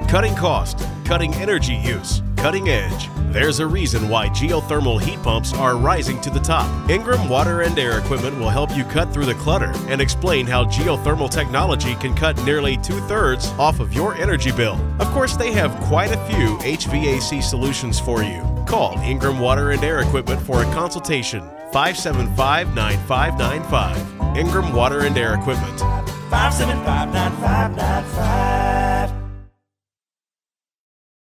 Cutting cost, cutting energy use, cutting edge. There's a reason why geothermal heat pumps are rising to the top. Ingram Water and Air Equipment will help you cut through the clutter and explain how geothermal technology can cut nearly 2/3 off of your energy bill. Of course, they have quite a few HVAC solutions for you. Call Ingram Water and Air Equipment for a consultation. 575-9595. Ingram Water and Air Equipment. 575-9595.